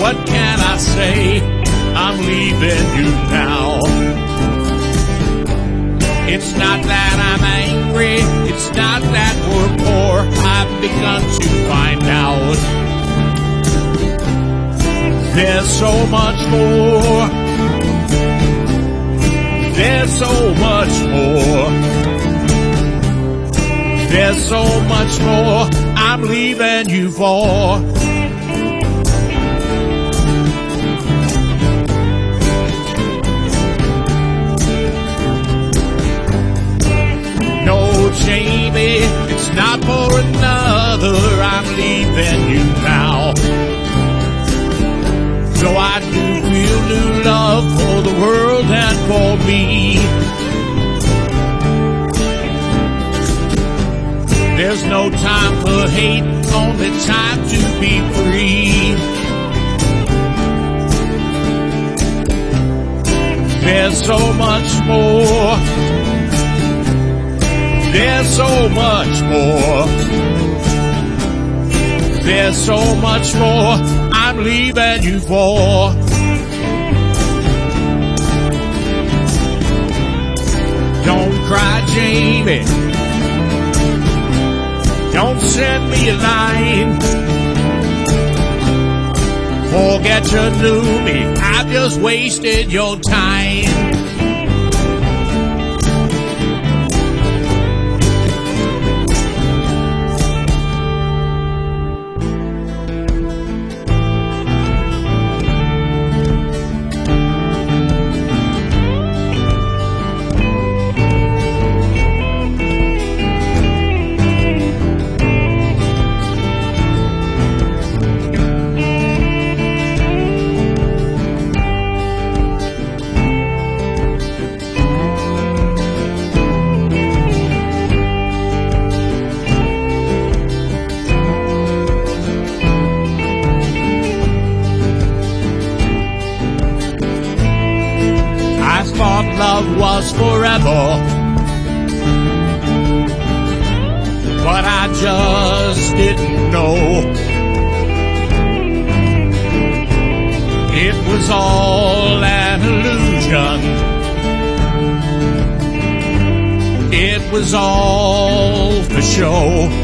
what can I say? I'm leaving you now. It's not that I'm angry, it's not that we're poor. I've begun to find out there's so much more. There's so much more. There's so much more I'm leaving you for. No, Jamie, it's not for another. I'm leaving you now. So I do feel new love for the world and for me. There's no time for hate, only time to be free. There's so much more. There's so much more. There's so much more I'm leaving you for. Don't cry, Jamie. Don't send me a line. Forget you knew me. I've just wasted your time. Love was forever, but I just didn't know. It was all an illusion. It was all for show.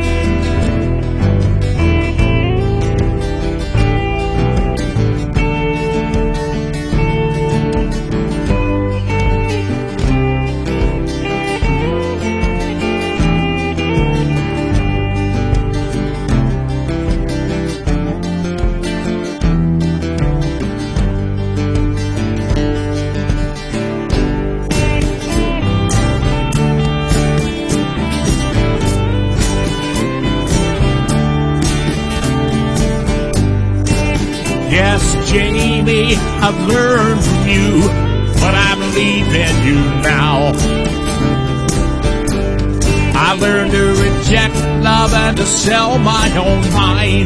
Yes, Jamie, I've learned from you, but I'm leaving you now. I learned to reject love and to sell my own mind.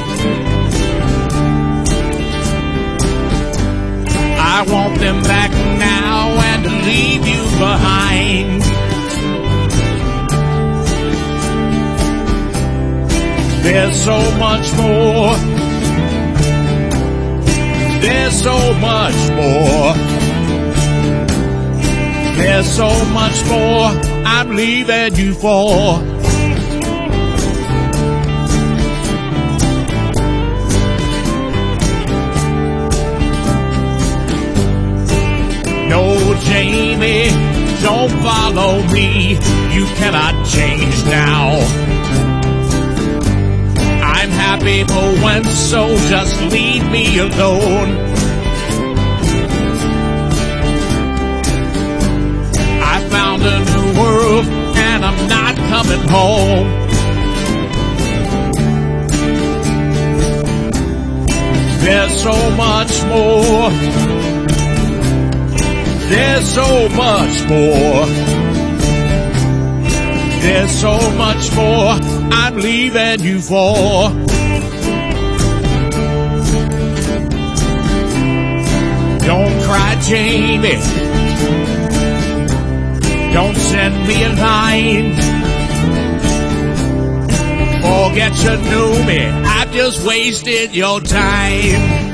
I want them back now and to leave you behind. There's so much more. There's so much more. There's so much more I'm leaving you for. No, Jamie, don't follow me. You cannot change now. I'm happy for once, so just leave me alone. I found a new world and I'm not coming home. There's so much more. There's so much more. There's so much more I'm leaving you for. Don't cry, Jamie. Don't send me a line. Forget you knew me. I've just wasted your time.